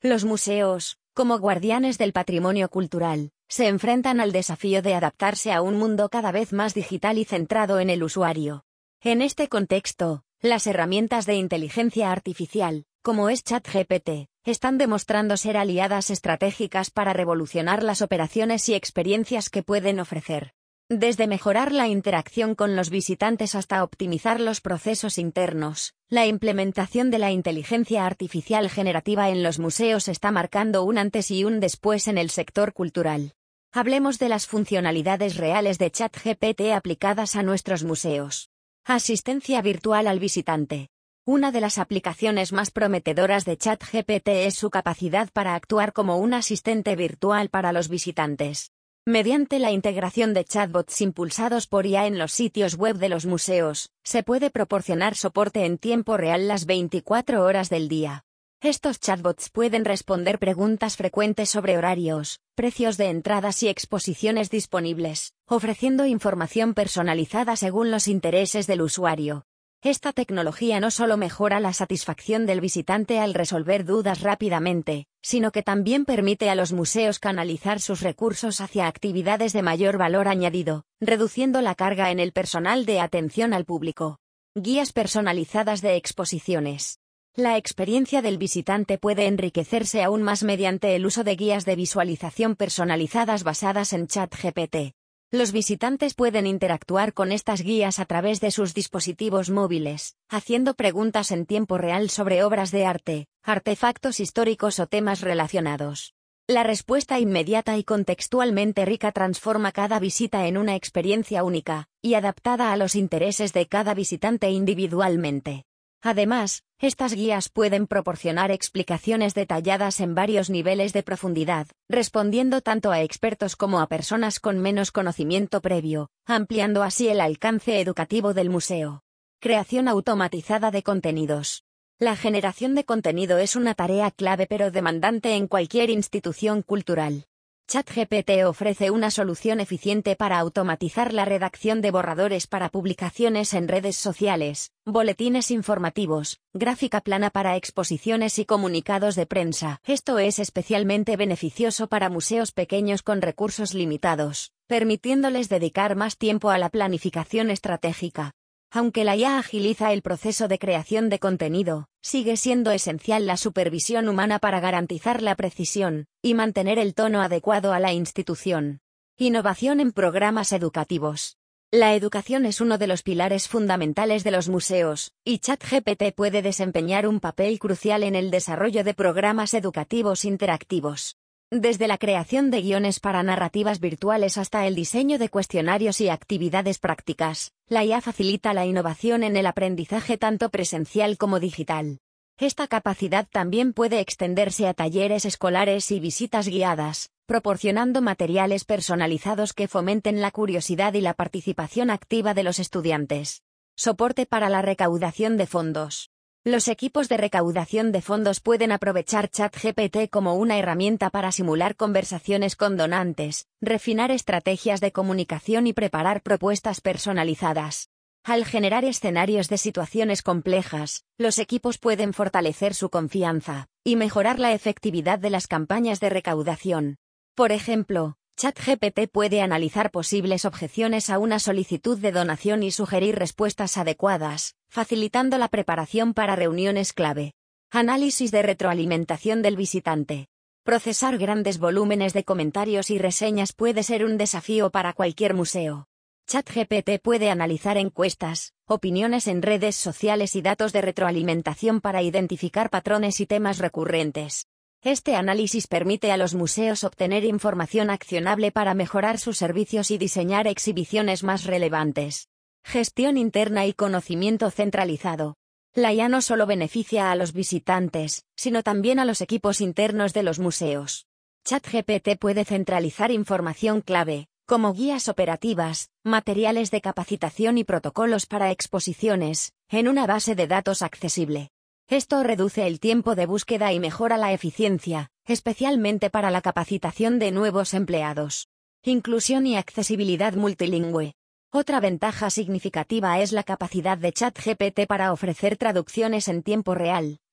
Los museos, como guardianes del patrimonio cultural, se enfrentan al desafío de adaptarse a un mundo cada vez más digital y centrado en el usuario. En este contexto, las herramientas de inteligencia artificial, como es ChatGPT, están demostrando ser aliadas estratégicas para revolucionar las operaciones y experiencias que pueden ofrecer. Desde mejorar la interacción con los visitantes hasta optimizar los procesos internos, la implementación de la inteligencia artificial generativa en los museos está marcando un antes y un después en el sector cultural. Hablemos de las funcionalidades reales de ChatGPT aplicadas a nuestros museos. Asistencia virtual al visitante. Una de las aplicaciones más prometedoras de ChatGPT es su capacidad para actuar como un asistente virtual para los visitantes. Mediante la integración de chatbots impulsados por IA en los sitios web de los museos, se puede proporcionar soporte en tiempo real las 24 horas del día. Estos chatbots pueden responder preguntas frecuentes sobre horarios, precios de entradas y exposiciones disponibles, ofreciendo información personalizada según los intereses del usuario. Esta tecnología no solo mejora la satisfacción del visitante al resolver dudas rápidamente, sino que también permite a los museos canalizar sus recursos hacia actividades de mayor valor añadido, reduciendo la carga en el personal de atención al público. Guías personalizadas de exposiciones. La experiencia del visitante puede enriquecerse aún más mediante el uso de guías de visualización personalizadas basadas en ChatGPT. Los visitantes pueden interactuar con estas guías a través de sus dispositivos móviles, haciendo preguntas en tiempo real sobre obras de arte, artefactos históricos o temas relacionados. La respuesta inmediata y contextualmente rica transforma cada visita en una experiencia única, y adaptada a los intereses de cada visitante individualmente. Además, estas guías pueden proporcionar explicaciones detalladas en varios niveles de profundidad, respondiendo tanto a expertos como a personas con menos conocimiento previo, ampliando así el alcance educativo del museo. Creación automatizada de contenidos. La generación de contenido es una tarea clave pero demandante en cualquier institución cultural. ChatGPT ofrece una solución eficiente para automatizar la redacción de borradores para publicaciones en redes sociales, boletines informativos, gráfica plana para exposiciones y comunicados de prensa. Esto es especialmente beneficioso para museos pequeños con recursos limitados, permitiéndoles dedicar más tiempo a la planificación estratégica. Aunque la IA agiliza el proceso de creación de contenido, sigue siendo esencial la supervisión humana para garantizar la precisión y mantener el tono adecuado a la institución. Innovación en programas educativos. La educación es uno de los pilares fundamentales de los museos, y ChatGPT puede desempeñar un papel crucial en el desarrollo de programas educativos interactivos. Desde la creación de guiones para narrativas virtuales hasta el diseño de cuestionarios y actividades prácticas, la IA facilita la innovación en el aprendizaje tanto presencial como digital. Esta capacidad también puede extenderse a talleres escolares y visitas guiadas, proporcionando materiales personalizados que fomenten la curiosidad y la participación activa de los estudiantes. Soporte para la recaudación de fondos. Los equipos de recaudación de fondos pueden aprovechar ChatGPT como una herramienta para simular conversaciones con donantes, refinar estrategias de comunicación y preparar propuestas personalizadas. Al generar escenarios de situaciones complejas, los equipos pueden fortalecer su confianza y mejorar la efectividad de las campañas de recaudación. Por ejemplo, ChatGPT puede analizar posibles objeciones a una solicitud de donación y sugerir respuestas adecuadas, facilitando la preparación para reuniones clave. Análisis de retroalimentación del visitante. Procesar grandes volúmenes de comentarios y reseñas puede ser un desafío para cualquier museo. ChatGPT puede analizar encuestas, opiniones en redes sociales y datos de retroalimentación para identificar patrones y temas recurrentes. Este análisis permite a los museos obtener información accionable para mejorar sus servicios y diseñar exhibiciones más relevantes. Gestión interna y conocimiento centralizado. La IA no solo beneficia a los visitantes, sino también a los equipos internos de los museos. ChatGPT puede centralizar información clave, como guías operativas, materiales de capacitación y protocolos para exposiciones, en una base de datos accesible. Esto reduce el tiempo de búsqueda y mejora la eficiencia, especialmente para la capacitación de nuevos empleados. Inclusión y accesibilidad multilingüe. Otra ventaja significativa es la capacidad de ChatGPT para ofrecer traducciones en tiempo real,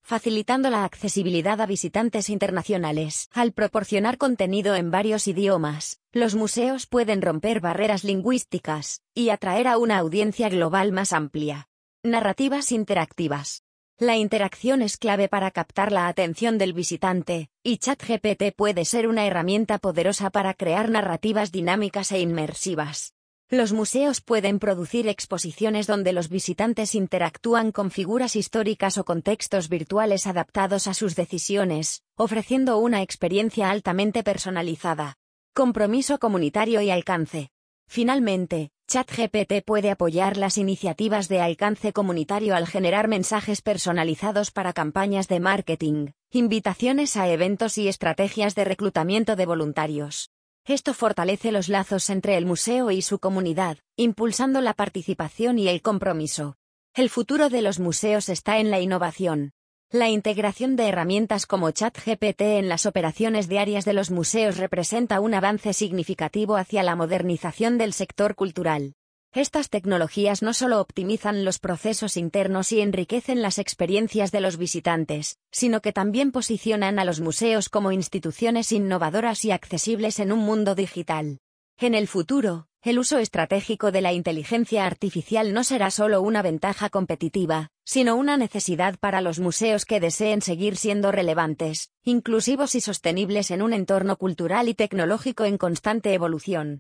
facilitando la accesibilidad a visitantes internacionales. Al proporcionar contenido en varios idiomas, los museos pueden romper barreras lingüísticas y atraer a una audiencia global más amplia. Narrativas interactivas. La interacción es clave para captar la atención del visitante, y ChatGPT puede ser una herramienta poderosa para crear narrativas dinámicas e inmersivas. Los museos pueden producir exposiciones donde los visitantes interactúan con figuras históricas o contextos virtuales adaptados a sus decisiones, ofreciendo una experiencia altamente personalizada. Compromiso comunitario y alcance. Finalmente, ChatGPT puede apoyar las iniciativas de alcance comunitario al generar mensajes personalizados para campañas de marketing, invitaciones a eventos y estrategias de reclutamiento de voluntarios. Esto fortalece los lazos entre el museo y su comunidad, impulsando la participación y el compromiso. El futuro de los museos está en la innovación. La integración de herramientas como ChatGPT en las operaciones diarias de los museos representa un avance significativo hacia la modernización del sector cultural. Estas tecnologías no solo optimizan los procesos internos y enriquecen las experiencias de los visitantes, sino que también posicionan a los museos como instituciones innovadoras y accesibles en un mundo digital. En el futuro, el uso estratégico de la inteligencia artificial no será solo una ventaja competitiva, sino una necesidad para los museos que deseen seguir siendo relevantes, inclusivos y sostenibles en un entorno cultural y tecnológico en constante evolución.